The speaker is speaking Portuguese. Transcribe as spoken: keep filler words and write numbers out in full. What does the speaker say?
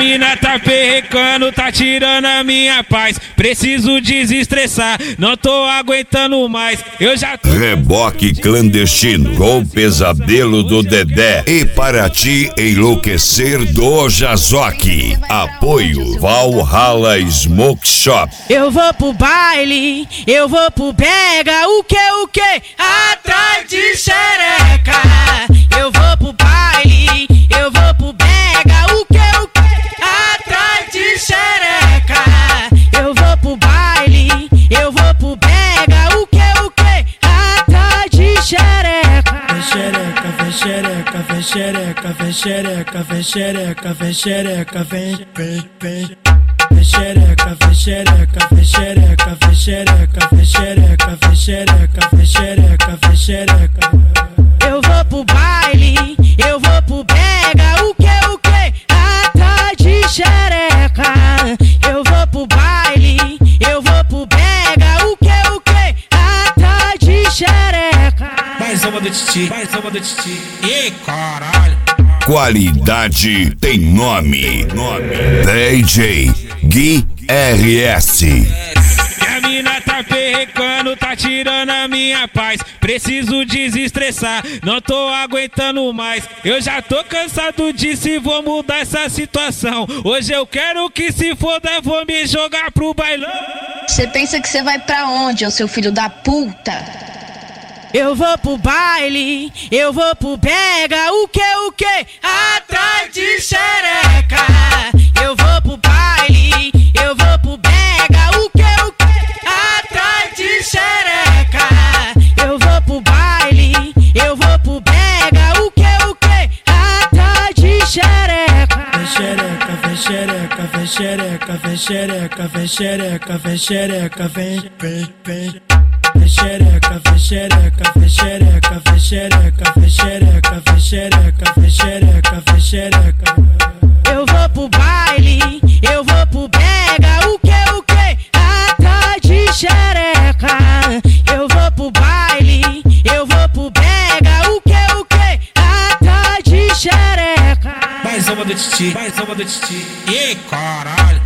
mina tá perrecando, tá tirando a minha paz. Preciso desestressar, não tô aguentando mais. Eu já tô... Reboque clandestino com Pesadelo do Dedé e para te enlouquecer do Jazoque. Apoio Valhalla Smoke Shop. Eu vou pro baile, eu vou pro brega, o que, o que? Atrás de xereca. Eu vou pro baile, eu vou pro brega, o que, o que? Atrás de xereca. Eu vou pro baile, eu vou pro brega, o que, o que? Atrás de xereca. Vem xereca, vem xereca, vem xereca, vem xereca, vem xereca, vem xereca, vem, vem, vem. Vem xereca, vem xereca, vem xereca, vem xereca, vem xereca, vem xereca, vem xereca, vem xereca. Eu vou pro baile, eu vou pro brega, o que, o que? Atrás de xereca. Eu vou pro baile, eu vou pro brega, o que, o que? Atrás de xereca. Mais uma do Titi, mais uma do Titi. Ih, caralho. Qualidade tem nome. Nome. D J Gui R S. Minha mina tá perrecando, tá tirando a minha paz. Preciso desestressar, não tô aguentando mais. Eu já tô cansado disso e vou mudar essa situação. Hoje eu quero que se foda, vou me jogar pro bailão. Você pensa que você vai pra onde, ô seu filho da puta? Eu vou pro baile, eu vou pro brega, o que, o que? Atrás de xereca. Eu vou pro baile, eu vou pro brega, o que, o que? Atrás de xereca. Eu vou pro baile, eu vou pro brega, o que, o que? Atrás de xereca. Vem xereca, vem xereca, vem xereca, vem xereca, vem xereca, vem xereca, vem, vem, vem. Vem xereca, vem xereca, vem xereca, vem xereca, vem xereca, vem xereca, vem xereca, vem xereca. Eu vou pro baile, eu vou pro brega, o que, o que? Atrás de xereca. Eu vou pro baile, eu vou pro brega, o que, o que? Atrás de xereca. Mais uma do Titi, mais uma do Titi. Ih, caralho.